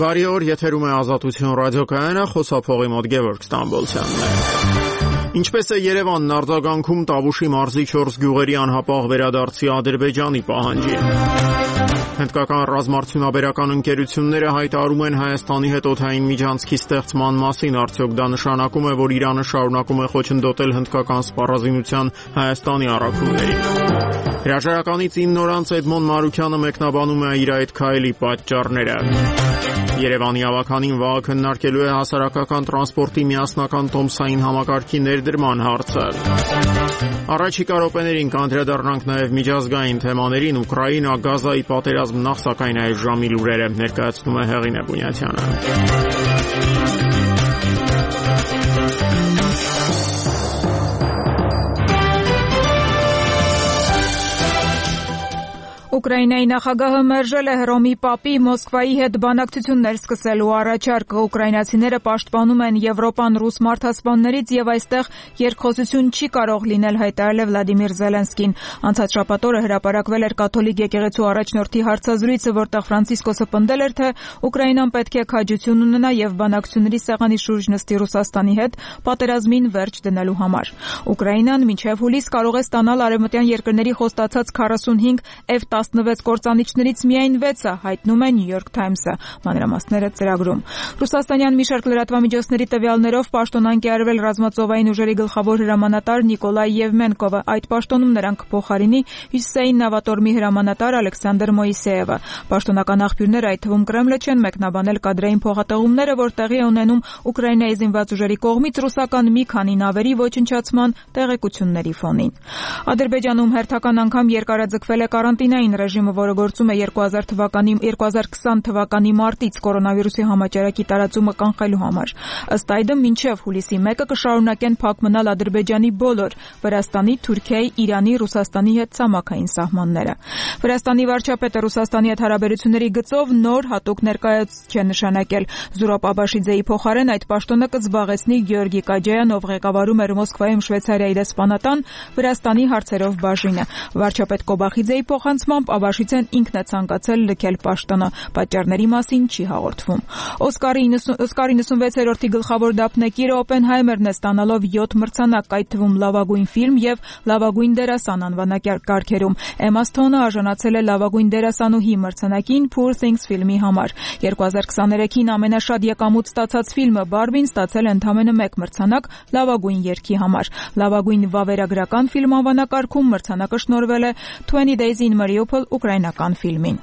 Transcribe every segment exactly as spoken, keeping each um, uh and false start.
Բարի օր, եթերում է Ազատություն ռադիոկայանը, խոսափողի մոտ Գևորգ Ստամբոլցյանն է։ Ինչպես է Երևանն արձագանքում Տավուշի մարզի չորս գյուղերի անհապաղ վերադարձի Ադրբեջանի պահանջին։ Հնդկական ռազմարդյունաբերական ընկերությունները հայտարարում են Հայաստանի հետ օդային միջանցքի ստեղծման մասին, արդյոք դա նշանակում է, որ Իրանը շարունակում է խոչընդոտել հնդկական սպառազինության Հայաստանի առաքումներին։ Հրաժարականից ինը օր անց Էդմոն Մարուքյանը մեկնաբանում է իր այդ քայլի պատճառները։ Երևանի ավականին վաղը քննարկելու է հասարակական տրանսպորտի միասնական տոմսային համակարգի ներդրման հարցը։ Առաջիկա րոպեներին կանդրադառնանք նաև միջազգային թեմաներին, Ուկրաինա, Գազայի պատերազմ, նախ սակայն այս ժամի լուրերը ներկայացնում է Հեղինե Բունյացյանը։ Ուկրաինայի նախագահը մերժել է Հռոմի Պապի Մոսկվայի հետ բանակցություններ սկսելու առաջարկը։ Ուկրաինացիները պաշտպանում են Եվրոպան ռուս մարդասպաններից եւ այստեղ երկխոսություն չի կարող լինել, հայտարարել է Վլադիմիր Զելենսկին։ Անցած շաբաթ օրը հրապարակվել էր կաթոլիկ եկեղեցու առաջնորդի հարցազրույցը, որտեղ Ֆրանցիսկոսը պնդել էր, թե Ուկրաինան պետք է քաջություն ունենա եւ բանակցությունների սեղանի շուրջ նստի Ռուսաստանի հետ պատերազմին վերջ դնելու համար։ Ուկրաինան մինչեւ հուլիս կարող է ստանալ արևմտյան երկրների խոստացած քառասունհինգ F տասնվեց կործանիչներից միայն վեցը, հայտնում է New York Times-ը, մանրամասները ծրագրում։ Ռուսաստանյան մի շարք լրատվամիջոցների տվյալներով պաշտոնանկ է արվել ռազմածովային ուժերի գլխավոր հրամանատար Նիկոլայ Եվմենկովը։ Այդ պաշտոնում նրան կփոխարինի Հյուսիսային նավատորմի հրամանատար Ալեքսանդր Մոյսեևը։ Պաշտոնական աղբյուրները, այդ թվում Կրեմլը, չեն մեկնաբանել կադրային փոխատեղումները, որ տեղի է ունենում Ուկրաինայի զինված ուժերի կողմից ռուսական մի քանի նավերի ոչնչացման տեղեկությունների ֆոնին։ Ադրբեջանում հերթական անգամ երկարաձգվել է կարանտինային ռեժիմը, որը գործում է երկու հազար թվականի երկու հազար քսան թվականի մարտից կորոնավիրուսի համաճարակի տարածումը կանխելու համար։ Ըստ այդմ մինչև հուլիսի մեկը կշարունակեն փակ մնալ Ադրբեջանի բոլոր Վրաստանի, Թուրքիայի, Իրանի, Ռուսաստանի հետ ցամաքային սահմանները։ Վրաստանի վարչապետը Ռուսաստանի հետ հարաբերությունների գծով նոր հատուկ ներկայացուցիչ է նշանակել։ Զուրաբ Աբաշիձեի փոխարեն այդ պաշտոնը կզբաղեցնի Գեորգի Կաջայան, ով ղեկավարում էր Մոսկվայում Շվեյցարիայի դեսպանատան Վրաստանի հարցերով բաժինը։ Վարչապետ Կոբախիձեի փոխանցմամբ Աբաշիձեն ինքն է ցանկացել լքել պաշտոնը, պատճառների մասին չի հաղորդվում։ Օսկարի նվեցերորդի գլխավոր դափնեկիրը Օպենհայմերն է ստանալով յոթ մրցանակ, այդ թվում լավագույն ֆիլմ եւ լավագույն դերասան անվանակարգերում։ Էմմա Սթոնը արժանացել է լավագույն դերասանուհի մրցանակին Poor Things ֆիլմի համար։ երկու հազար քսաներեքին ամենաշատ եկամուտ ստացած ֆիլմը Բարբին ստացել է ընդամենը մեկ մրցանակ լավագույն երգի համար։ Լավագույն վավերագրական ֆիլմ անվանակարգում մրցանակը շնորհվել է twenty Days in Mariupol ուկրաինական ֆիլմին։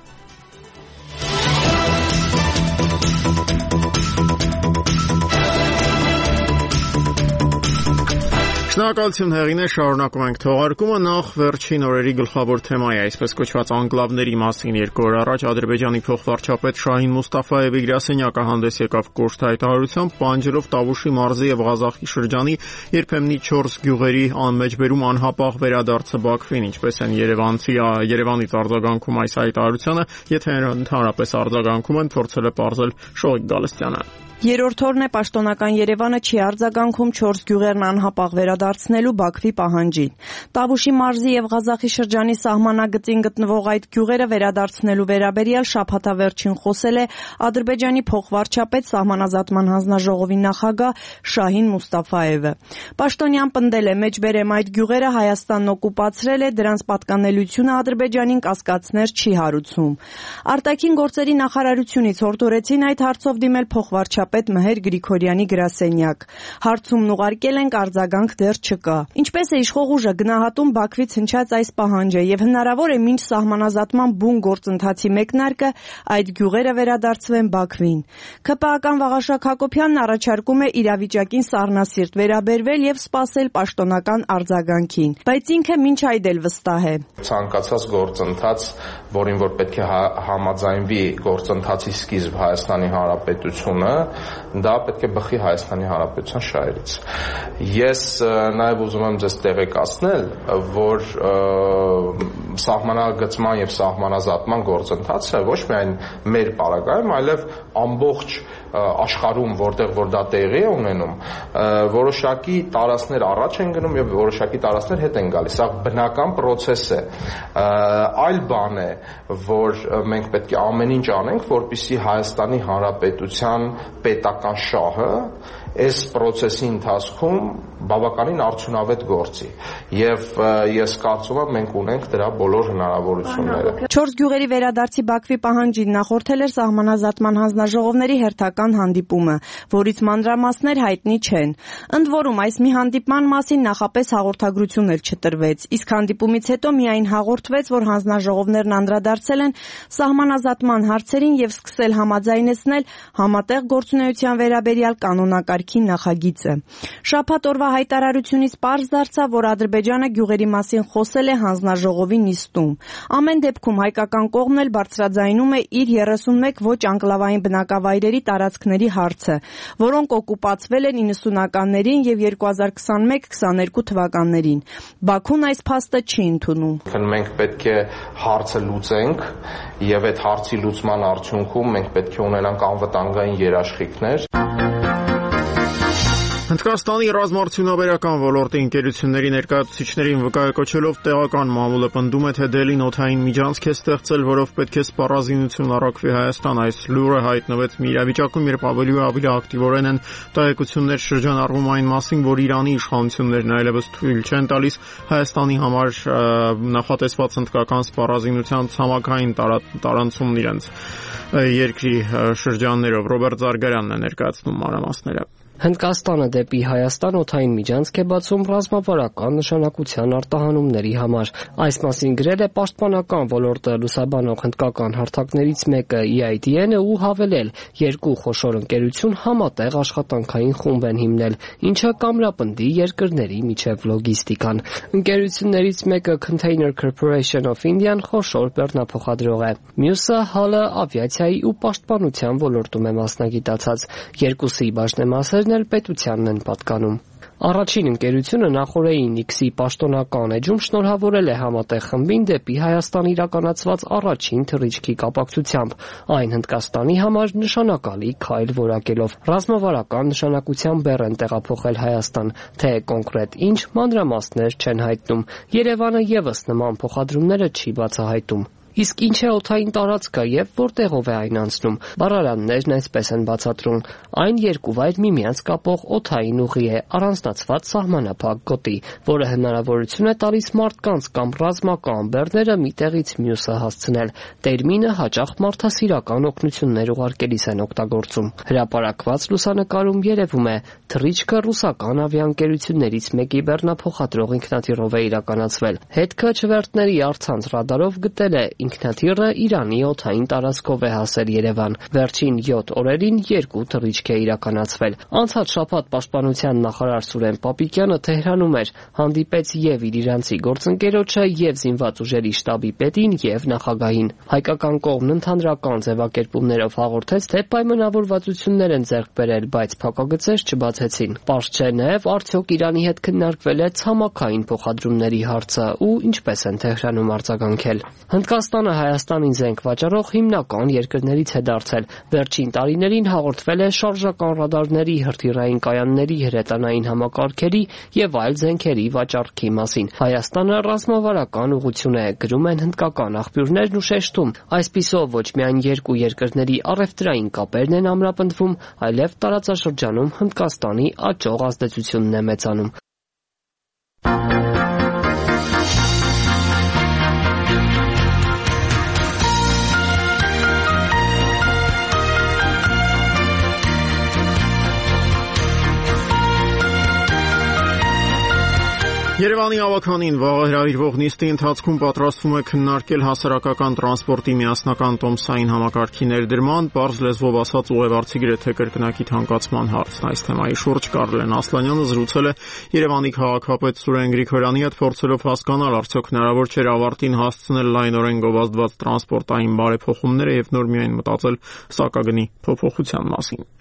Շնորհակալություն Հեղինե, շարունակում ենք թողարկումը, նախ վերջին օրերի գլխավոր թեմայի, այսպես կոչված անկլավների մասին։ Երկու օր առաջ Ադրբեջանի փոխվարչապետ Շահին Մուստաֆայևի գրասենյակը հանդես եկավ կոշտ հայտարարությամբ, պահանջելով Տավուշի մարզի եւ Ղազախի շրջանի երբեմնի չորս գյուղերի անմեջբերում անհապաղ վերադարձը Բաքվին, ինչպես են Երևանցի Երևանից արձագանքում այս հայտարարությանը, եթե ընդհանրապես արձագանքում են, փորձել է պարզել Շողիկ Գալստյանը։ Երրորդ օրն է պաշտոնական Երևանը չի արձագանքում չորս գյուղերն անհապաղ վերադարձնելու Բաքվի պահանջին։ Տավուշի մարզի եւ Ղազախի շրջանի սահմանագծին գտնվող այդ գյուղերը վերադարձնելու վերաբերյալ շաբաթավերջին խոսել է Ադրբեջանի փոխվարչապետ Սահմանազատման հանձնաժողովի նախագահ Շահին Մուստաֆայևը։ Պաշտոնյան պնդել է, մեջբերեմ այդ գյուղերը Հայաստանն օկուպացրել է, դրանց պատկանելությունը Ադրբեջանին կասկածներ չի հարուցում։ Արտաքին գործերի նախարարությունից հորդորեցին այդ հարցով դիմել փոխվարչապետ Պետ Մհեր Գրիգորյանի գրասենյակ։ Հարցումն ուղարկել ենք, արձագանք դեռ չկա։ Ինչպես է իշխող ուժը գնահատում Բաքվից հնչած այս պահանջը եւ հնարավոր է մինչ սահմանազատման բուն գործընթացի մեկնարկը այդ գյուղերը վերադարձվեն Բաքվին։ ՔՊԱ-ական Վաղաշակ Հակոբյանն առաջարկում է իրավիճակին սառնասիրտ վերաբերվել եւ սպասել պաշտոնական արձագանքին, բայց ինքը մինչ այդ էլ վստահ է։ Ցանկացած գործընթաց, որին որ պետք է համաձայնվի գործընթացի սկիզբ Հայաստանի Հանրապետությունը, դա պետք է բխի Հայաստանի Հանրապետության շահերից։ Ես նաև ուզում եմ ձեզ տեղեկացնել, որ սահմանագծման եւ սահմանազատման գործընթացը ոչ միայն մեր պարագայում, այլև ամբողջ աշխարհում, որտեղ որ դա տեղի է ունենում, որոշակի տարածքներ առաջ են գնում եւ որոշակի տարածքներ հետ են գալիս։ Սա բնական process է։ Այլ բան է, որ մենք պետք է ամեն ինչ անենք, որպեսզի Հայաստանի Հանրապետության պետական շահը այս process-ի ընթացքում բավականին արդյունավետ գործի եւ ես կարծում եմ մենք ունենք դրա բոլոր հնարավորությունները։ Չորս գյուղերի վերադարձի Բաքվի պահանջին նախորդել էր սահմանազատման հանձնաժողովների հերթական հանդիպումը, որից մանրամասներ հայտնի չեն։ Ընդ որում այս մի հանդիպման մասին նախապես հաղորդագրություն էլ չտրվեց, իսկ հանդիպումից հետո միայն հաղորդվեց, որ հանձնաժողովներն անդրադարձել են սահմանազատման հարցերին եւ սկսել համաձայնեցնել համատեղ գործունեության վերաբերյալ կանոնակարգի նախագիծը։ Շաբաթ օրվա հայտարարությունից պարզ դարձավ, որ Ադրբեջանը գյուղերի մասին խոսել է հանձնաժողովի նիստում։ Ամեն դեպքում հայկական կողմն էլ բարձրաձայնում է իր երեսունմեկ ոչ անկլավային բնակավայրերի տարածքների հարցը, որոնք օկուպացվել են իննսունականներին եւ երկու հազար քսաներեք քսաներկու թվականներին։ Բաքուն այս փաստը չի ընդունում։ Մենք պետք է հարցը լուծենք եւ այդ հարցի լուծման արդյունքում մենք պետք է ունենանք անվտանգային երաշխիքներ։ Հնդկաստանի ռազմաարդյունաբերական ոլորտի ընկերությունների ներկայացուցիչներին վկայակոչելով տեղական մամուլը պնդում է, թե Դելին օդային միջանցք է ստեղծել, որով պետք է սպառազինություն առաքվի Հայաստան։ Այս լուրը հայտնվեց մի իրավիճակում, երբ ավելի ու ավելի ակտիվորեն են տեղեկություններ շրջանառվում այն մասին, որ Իրանի իշխանություններն այլևս թույլ չեն տալիս Հայաստանի համար նախատեսված հնդկական սպառազինության ցամաքային տարանցումն իրենց երկրի շրջաններով։ Ռոբերտ Զարգարյանն է ներկայացնում մանրամասները։ Հնդկաստանը դեպի Հայաստան օդային միջանցք է բացում ռազմավարական նշանակության արտահանումների համար։ Այս մասին գրել է պաշտպանական ոլորտը լուսաբանող հնդկական հարթակներից մեկը E I D N-ը ու հավելել, երկու խոշոր ընկերություն համատեղ աշխատանքային խումբ են հիմնել, ինչը կամրապնդի երկրների միջև լոգիստիկան։ Ընկերություններից մեկը Container Corporation of India-ն խոշոր բեռնափոխադրող է։ Մյուսը հալը ավիացիայի ու պաշտպանության ոլորտում է մասնագիտացած։ Երկուսի բաժնեմասերն էլ պետությանն են պատկանում։ Առաջին ընկերությունը նախորդային Nix-ի պաշտոնական էջում շնորհավորել է համատեղ խմբին դեպի Հայաստան իրականացված առաջին թռիչքի կապակցությամբ, այն Հնդկաստանի համար նշանակալի քայլ որակելով։ Ռազմավարական նշանակության բեռ են տեղափոխել Հայաստան, թե կոնկրետ ինչ մանրամասներ չեն հայտնում։ Երևանը եւս նման փոխադրումները չի բացահայտում։ Իսկ ինչ է օդային տարածքը եւ որտեղով է այն անցնում։ Բառարաններն այսպես են բացատրում. այն երկու վայր միմյանց կապող օդային ուղի է, առանձնացված սահմանափակ գոտի, որը հնարավորություն է տալիս մարդկանց կամ ռազմական բեռները մի տեղից մյուսը հասցնել։ Տերմինը հաճախ մարդասիրական օգնություններ ուղարկելիս են օգտագործում։ Հրապարակված լուսանկարում երևում է թռիչքը ռուսական ավիաընկերություններից մեկի բեռնափոխադրող ինքնաթիռով է իրականացվել։ Հետքը չվերթների առցանց ռադարով գտել է ինքնաթիռը Իրանի օդային տարածքով է հասել Երևան։ Վերջին յոթ օրերին երկու թռիչք է իրականացվել։ Անցած շաբաթ պաշտպանության նախարար Սուրեն Պապիկյանը Թեհրանում էր, հանդիպեց եւ իր իրանցի գործընկերոջը եւ զինված ուժերի շտաբի պետին եւ նախագահին։ Հայկական կողմն ընդհանրական ձևակերպումներով հաղորդեց, թե պայմանավորվածություններ են ձեռք բերել, բայց փակագծեր չբացեցին։ Պարզ չէ նաեւ արդյոք Իրանի հետ քննարկվել է ցամաքային փոխադրումների հարցը ու ինչպես են Թեհրանում արձագանքել։ Հնդկաստանը Հայաստանին զենք վաճառող հիմնական երկրներից է դարձել։ Վերջին տարիներին հաղորդվել է շարժական ռադարների, հրթիռային կայանների, հրետանային համակարգերի եւ այլ զենքերի վաճառքի մասին։ Հայաստանը ռազմավարական ուղղություն է, գրում են հնդկական աղբյուրներն ու շեշտում։ Այսպիսով ոչ միայն երկու երկրների առևտրային կապերն են ամրապնդվում, այլև տարածաշրջանում Հնդկաստանի աճող ազդեցությունն է մեծանում։ Երևանի ավականին վաղը հրավիրվող նիստի ընթացքում պատրաստվում է քննարկել հասարակական տրանսպորտի միասնական տոմսային համակարգի ներդրման, պարզ լեզվով ասած ուղևորցի գրեթե կրկնակի թանկացման հարցն։ Այս թեմայի շուրջ Կարլեն Ասլանյանը զրուցել է Երևանի քաղաքապետ Սուրեն Գրիգորյանի հետ, փորձելով հասկանալ արդյոք հնարավոր չէ ավարտին հասցնել լայնորեն գովազդված տրանսպորտային բարեփոխումները եւ նոր միայն մտածել սակագնի փոփոխության մասին։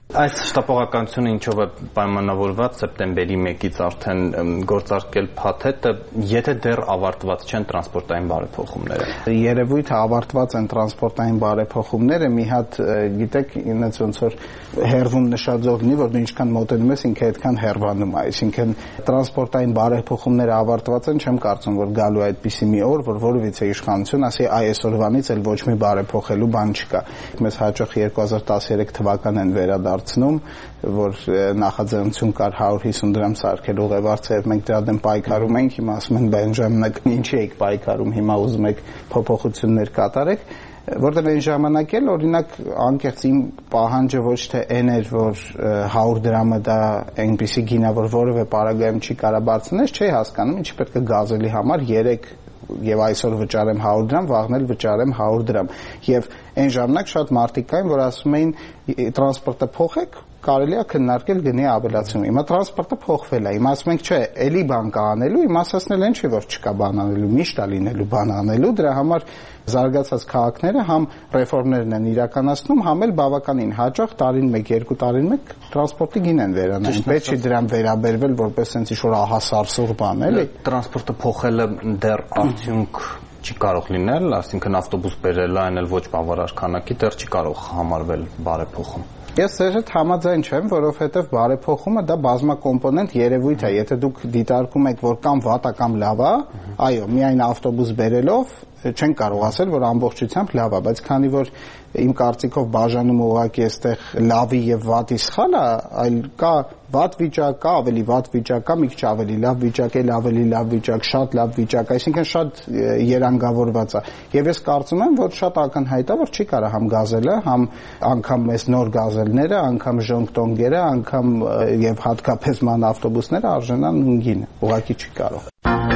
Այս շտապողականությունը ինչով է պայմանավորված սեպտեմբերի մեկից արդեն գործարկել փաթեթը, եթե դեռ ավարտված չեն տրանսպորտային բարեփոխումները։ Երևույթ է ավարտված են տրանսպորտային բարեփոխումները, մի հատ գիտեք, ինձ ոնց որ հերվում նշաձող լինի, որ դու ինչքան մոտենում ես, ինքը այդքան հերվանում է, այսինքն տրանսպորտային բարեփոխումները ավարտված են, չեմ կարծում, որ գալու է այդպիսի մի օր, որ որևիցե իշխանություն ասի, այ այսօրվանից էլ ոչ մի բարեփոխելու բան չկա։ Մեզ հաջող երկու հազար տասներեք թվականն են վերադարձնում, որ նախաձեռնություն կար հարյուր հիսուն դրամ սարքել ուղևորցը եւ մենք դրա դեմ պայքարում ենք, հիմա ասում են բան ժամանակ ինչի եք պայքարում, հիմա ուզում եք փոփոխություններ կատարեք, որտեղ այն ժամանակ էլ օրինակ անկեղծ իմ պահանջը ոչ թե այն էր, որ հարյուր դրամը դա այնպիսի գին է, որ որևէ պարագայում չի կարա բարձրանալ, չէի հասկանում, ինչի պետք է գազելի համար երեք եւ այսօր վճարեմ հարյուր դրամ, վաղն էլ վճարեմ հարյուր դրամ։ Եվ այն ժամանակ շատ մարդիկ կային, որ ասում էին տրանսպորտը փոխեք, կարելի է քննարկել գնի ավելացում։ Հիմա տրանսպորտը փոխվել է։ Հիմա ասում ենք, չէ, էլի բան կա անելու, հիմա ասացնել են չի, որ չկա բան անելու, միշտ է լինելու բան անելու, դրա համար զարգացած քաղաքները համ ռեֆորմներն են իրականացնում, համ էլ բավականին հաջող տարին մեկ, երկու տարին մեկ տրանսպորտի գին են վերանային։ Պետք չի դրան վերաբերվել որպես sense ինչ-որ ահասարսող բան, էլի։ Տրանսպորտը փոխելը դեռ արդյունք չի կարող լինել, այսինքն ավտոբուս բերելը այն էլ ոչ բավարար քանակի դեռ չի կարող համարվել բարեփոխում։ Ես ձեր հետ համաձայն չեմ, որովհետև բարեփոխումը դա բազմակոմպոնենտ երևույթ է։ Եթե դուք դիտարկում եք, որ կամ վատ է կամ լավ է, այո, միայն ավտոբուս բերելով չեն կարող ասել, որ ամբողջությամբ լավ է, բայց քանի որ իմ կարծիքով բաժանում ուղղակի այստեղ լավի եւ վատի սխալ է, այլ կա վատ վիճակ, կա ավելի վատ վիճակ, կա մի քիչ ավելի լավ վիճակ, էլ ավելի լավ վիճակ, շատ լավ վիճակ, այսինքն շատ երանգավորված է։ Եվ ես կարծում եմ, որ շատ ակնհայտ է, որ չի կարա համ գազելը, համ անգամ մեզ նոր գազելները, անգամ ժոնգտոնգերը, անգամ եւ հատկապես ման ավտոբուսները արժանան նույն գինը, ուղղակի չի կարող։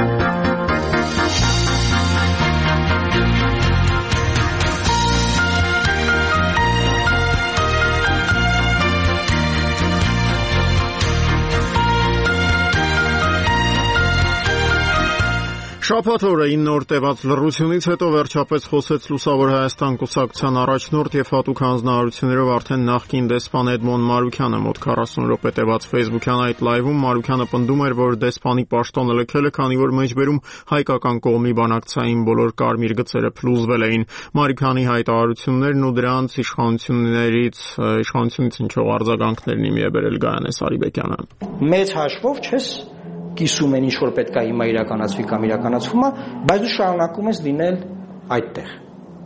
Շաբաթ օրը ինը օր տևած լռությունից հետո վերջապես խոսեց Լուսավոր Հայաստան կուսակցության առաջնորդ եւ հատուկ հանձնարարություններով արդեն նախկին դեսպան Էդմոն Մարուքյանը մոտ քառասուն րոպե տևած Facebook-յան այդ լայվում Մարուքյանը պնդում էր, որ դեսպանի պաշտոնը լքել է, քանի որ մեջբերում հայկական կողմի բանակցային բոլոր կարմիր գծերը փլուզվել էին։ Մարուքյանի հայտարարություններն ու դրանց իշխանություններից իշխանությունից ինչով արձագանքներն իմի է բերել Գայանե Սարիբեկյանը։ Մեծ հաշվով չես կիսում են ինչ որ պետք է հիմա իրականացվի կամ իրականացվում է, բայց դու շարունակում ես լինել այդտեղ։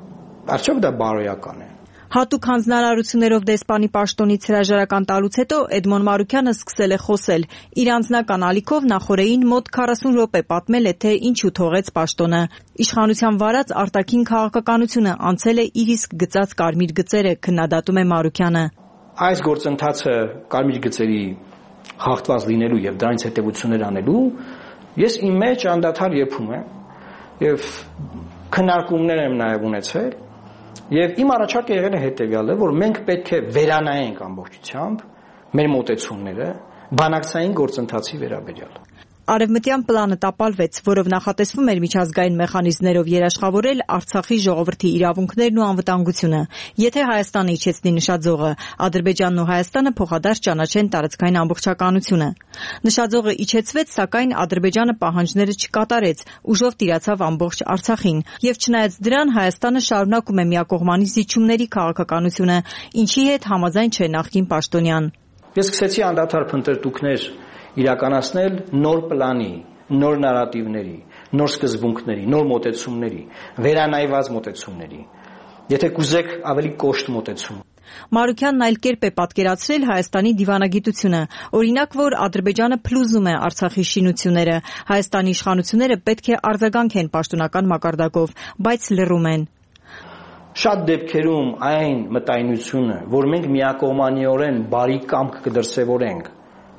Արդյոք դա բարոյական է։ Հատուկ հանձնարարություններով դեսպանի պաշտոնից հրաժարական տալուց հետո Էդմոն Մարուքյանը սկսել է խոսել։ Իր անձնական ալիքով նախորդին մոտ քառասուն րոպե պատմել է, թե ինչու թողեց պաշտոնը։ Իշխանության վարած արտաքին քաղաքականությունը անցել է իր իսկ գծած կարմիր գծերը, քննադատում է Մարուքյանը։ Այս գործընթացը կարմիր գծերի հաղթված լինելու եւ դրանից հետեւություններ անելու ես իմ մեջ անդադար եփում եմ եւ քննարկումներ եմ նաեւ ունեցել եւ իմ առաջարկը եղել է հետեւյալը, որ մենք պետք է վերանայենք ամբողջությամբ մեր մոտեցումները բանակցային գործընթացի վերաբերյալ։ Արևմտյան պլանը տապալվեց, որով նախատեսվում էր միջազգային մեխանիզմներով երաշխավորել Արցախի ժողովրդի իրավունքներն ու անվտանգությունը։ Եթե Հայաստանը իջեցնի նշաձողը, Ադրբեջանն ու Հայաստանը փոխադարձ ճանաչեն տարածքային ամբողջականությունը։ Նշաձողը իջեցվեց, սակայն Ադրբեջանը պահանջները չկատարեց, ուժով տիրացավ ամբողջ Արցախին, եւ չնայած դրան Հայաստանը շարունակում է միակողմանի զիջումների քաղաքականությունը, ինչի հետ համաձայն չէ նախկին պաշտոնյան։ Ես սկսեցի անդադար փնտրտուքներ իրականացնել նոր պլանի, նոր նարատիվների, նոր սկզբունքների, նոր մոտեցումների, վերանայված մոտեցումների, եթե կուզեք ավելի կոշտ մոտեցում։ Մարուքյանն այլ կերպ է պատկերացրել Հայաստանի դիվանագիտությունը, օրինակ, որ Ադրբեջանը փլուզում է Արցախի շինությունները, Հայաստանի իշխանությունները պետք է արձագանքեն պաշտոնական մակարդակով, բայց լռում են։ Շատ դեպքերում այն մտայնությունը, որ մենք միակողմանիորեն բարի կամք կդրսևորենք,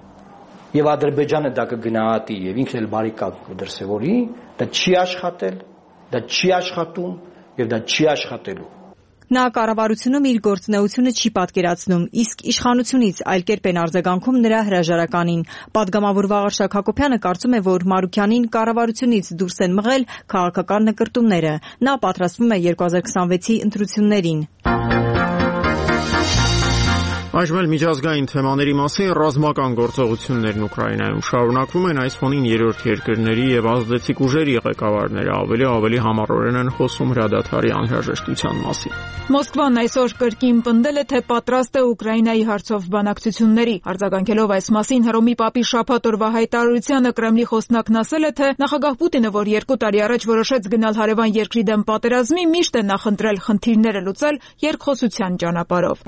եւ Ադրբեջանը դա կգնահատի եւ ինքն էլ բարի կամք կդրսևորի, դա չի աշխատել, դա չի աշխատում եւ դա չի աշխատելու։ Նա կառավարությունում իր գործունեությունը չի պատկերացնում, իսկ իշխանությունից այլ կերպ են արձագանքում նրա հրաժարականին։ Պատգամավոր Վաղարշակ Հակոբյանը կարծում է, որ Մարուքյանին կառավարությունից դուրս են մղել քաղաքական նկրտումները։ Նա պատրաստվում է երկու հազար քսանվեցի ընտրություններին։ Այժմ էլ միջազգային թեմաների մասին ռազմական գործողություններն Ուկրաինայում շարունակվում են, այս ֆոնին երրորդ երկրների եւ ազդեցիկ ուժերի ղեկավարները ավելի ավելի համառորեն են խոսում հրադադարի անհրաժեշտության մասին։ Մոսկվան այսօր կրկին պնդել է, թե պատրաստ է Ուկրաինայի հարցով բանակցությունների։ Արձագանքելով այս մասին Հռոմի Պապի շաբաթ օրվա հայտարարությանը Կրեմլի խոսնակն ասել է, թե նախագահ Պուտինը, որ երկու տարի առաջ որոշեց գնալ հարևան երկրի դեմ պատերազմի, միշտ է նախընտրել խնդիրները լուծել երկխոսության ճանապարհով։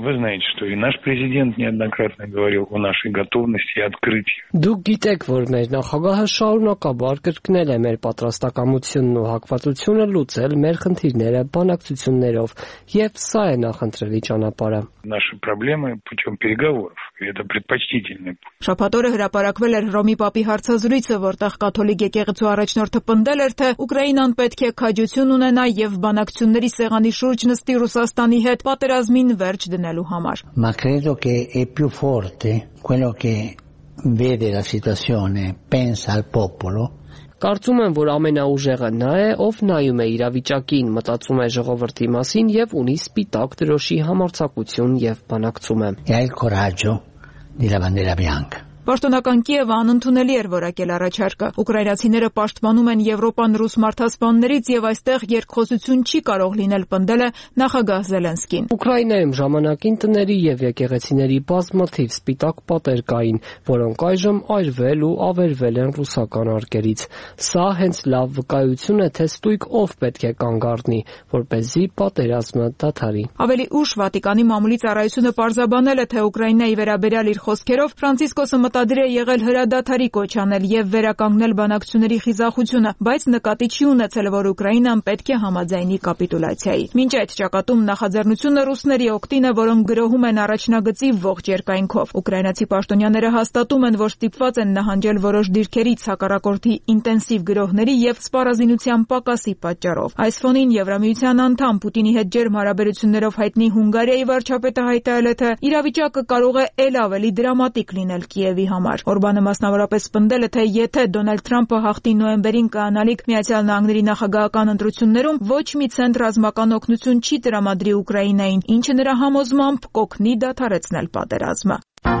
Президент неоднократно говорил о нашей готовности и открытии. Դուք գիտեք, որ մեր նախագահը շարունակաբար կրկնել է մեր պատրաստակամությունն ու հակվածությունը լուծել մեր խնդիրները բանակցություններով, եւ սա է նախընտրելի ճանապարհը։ Наши проблемы путем переговоров. Это предпочтительный путь. Շաբաթ օրը հրապարակվել էր Հռոմի Պապի հարցազրույցը, որտեղ կաթոլիկ եկեղեցու առաջնորդը պնդել էր, թե Ուկրաինան պետք է քաջություն ունենա եւ բանակցությունների սեղանի շուրջ նստի Ռուսաստանի հետ պատերազմին վերջ դնելու համար։ Ma credo che è più forte quello che vede la situazione, pensa al popolo. Կարծում եմ, որ ամենաուժեղը նա է, ով նայում է իրավիճակին, մտածում է ժողովրդի մասին եւ ունի սպիտակ դրոշի համարձակություն եւ բանակցում է։ E ha il coraggio di la bandiera bianca. Պաշտոնական Կիևը անընդունելի էր որակել առաջարկը։ Ուկրաինացիները պաշտպանում են Եվրոպան ռուս մարդասպաններից եւ այստեղ երկխոսություն չի կարող լինել, պնդել է նախագահ Զելենսկին։ Ուկրաինայում ժամանակին տների եւ եկեղեցիների բազմաթիվ սպիտակ պատեր կային, որոնք այժմ այրվել ու ավերվել են ռուսական արկերից։ Սա հենց լավ վկայություն է, թե ստույգ ով պետք է կանգ առնի, որպեսզի պատերազմը դադարի։ Ավելի ուշ Վատիկանի մամուլի ծառայությունը պարզաբանել է, թե Ուկրաինայի վերաբերյալ իր խոսքերով Ֆրանցիսկոսը մտադիր է եղել հրադադարի կոչ անել եւ վերականգնել բանակցությունների խիզախությունը, բայց նկատի չի ունեցել, որ Ուկրաինան պետք է համաձայնի կապիտուլյացիայի։ Մինչ այդ ճակատում նախաձեռնությունը ռուսների օգտին է, որոնք գրոհում են առաջնագծի ողջ երկայնքով։ Ուկրաինացի պաշտոնյաները հաստատում են, որ ստիպված են նահանջել որոշ դիրքերից հակառակորդի ինտենսիվ գրոհների եւ սպառազինության պակասի պատճառով։ Այս ֆոնին Եվրամիության անդամ Պուտինի հետ ջերմ հարաբերություններով հայտնի Հունգարիայի վարչապետը հայտարարել է, թե իրավիճակը կարող է ել ավելի դրամատիկ լինել Կիևի համար։ Օրբանը մասնավորապես պնդել է, թե եթե Դոնալդ Թրամփը հաղթի նոյեմբերին կայանալիք Միացյալ Նահանգների նախագահական ընտրություններում, ոչ մի ցենտ ռազմական օգնություն չի տրամադրի Ուկրաինային, ինչը նրա համոզմամբ կօգնի դադարեցնել պատերազմը։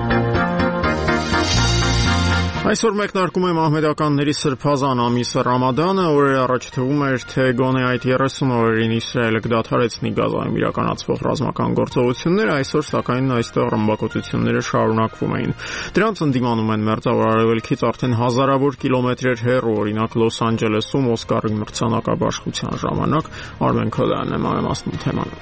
Այսօր մեկնարկում է մահմեդականների սրբազան ամիսը Ռամադանը, օրեր առաջ թվում էր, թե գոնե այդ երեսուն օրերին Իսրայելը կդադարեցնի Գազայում իրականացվող ռազմական գործողությունները, այսօր սակայն այստեղ ռմբակոծությունները շարունակվում էին։ Դրանց ընդդիմանում են Մերձավոր Արևելքից արդեն հազարավոր կիլոմետրեր հեռու, օրինակ Լոս Անջելեսում Օսկարի մրցանակաբաշխության ժամանակ Արմեն Քոդյանն է մանրամասնում թեման։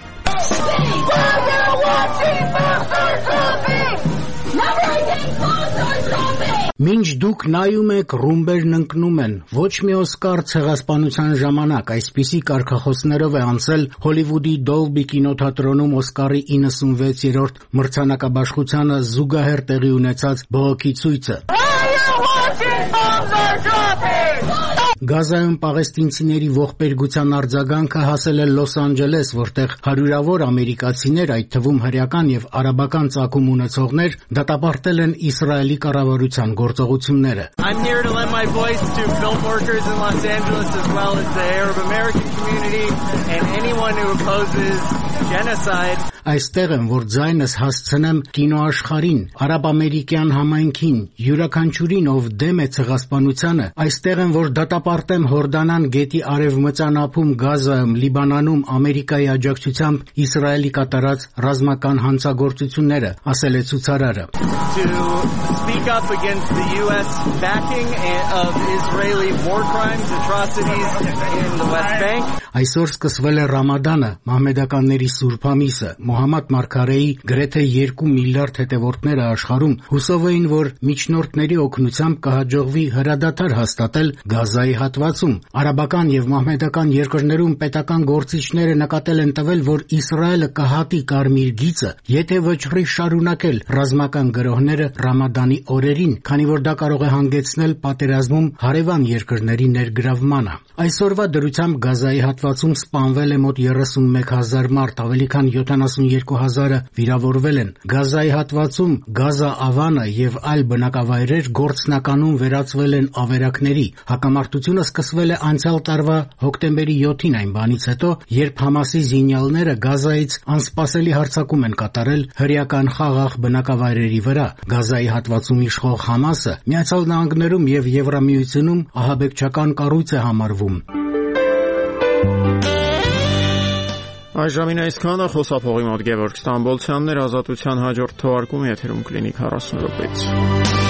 Մինչ դուք նայում եք, ռումբերն ընկնում են, ոչ մի Օսկար ցեղասպանության ժամանակ այսպիսի կարգախոսներով է անցել Հոլիվուդի Դոլբի կինոթատրոնում Օսկարի իննսունվեցերորդ մրցանակաբաշխությանը զուգահեռ տեղի ունեցած բողոքի ցույցը։ Գազայում պաղեստինցիների ողբերգության արձագանքը հասել է Լոս Անջելես, որտեղ հարյուրավոր ամերիկացիներ, այդ թվում հրեական եւ արաբական ծագում ունեցողներ, դատապարտել են Իսրայելի կառավարության գործողությունները։ I'm here to lend my voice to film workers in Los Angeles as well as the Arab American community and anyone who opposes genocide. Այստեղ եմ, որ ձայնս հասցնեմ կինոաշխարհին, արաբ-ամերիկյան համայնքին, յուրաքանչյուրին, ով դեմ է ցեղասպանությանը, այստեղ եմ, որ դատապարտեմ Հորդանան գետի արևմտյան ափում Գազայում, Լիբանանում Ամերիկայի աջակցությամբ Իսրայելի կատարած ռազմական հանցագործությունները, ասել է ցուցարարը։ To speak up against the U S backing of Israeli war crimes, atrocities in the West Bank. Այսօր սկսվել է Ռամադանը, մահմեդականների սուրբ ամիսը։ Մոհամմադ Մարգարեի գրեթե երկու միլիարդ հետևորդները աշխարհում հուսով էին, որ միջնորդների օգնությամբ կհաջողվի հրադադար հաստատել Գազայի հատվածում։ Արաբական եւ մահմեդական երկրներում պետական գործիչները նկատել են տվել, որ Իսրայելը կհատի կարմիր գիծը, եթե վճռի շարունակել ռազմական գրոհները Ռամադանի օրերին, քանի որ դա կարող է հանգեցնել պատերազմում հարևան երկրների ներգրավմանը։ Այսօրվա դրությամբ Գազայի հատվածում սպանվել է մոտ երեսունմեկ հազար մարդ, ավելի քան յոթանասուն վաթսունեքու հազարը վիրավորվել են։ Գազայի հատվածում Գազա Ավանը եւ այլ բնակավայրեր գործնականում վերածվել են ավերակների։ Հակամարտությունը սկսվել է անցյալ տարվա հոկտեմբերի յոթին, այն բանից հետո, երբ Համասի զինյալները Գազայից անսպասելի հարձակում են կատարել հրեական խաղաղ բնակավայրերի վրա։ Գազայի հատվածում իշխող Համասը Միացյալ Նահանգներում եւ Եվրամիությունում ահաբեկչական կառույց է համարվում։ Այժմին այսքանը, խոսափողի մոտ Գևորգ Ստամբոլցյանն էր, Ազատության հաջորդ թողարկումը եթերում կլինի քառասուն րոպեից։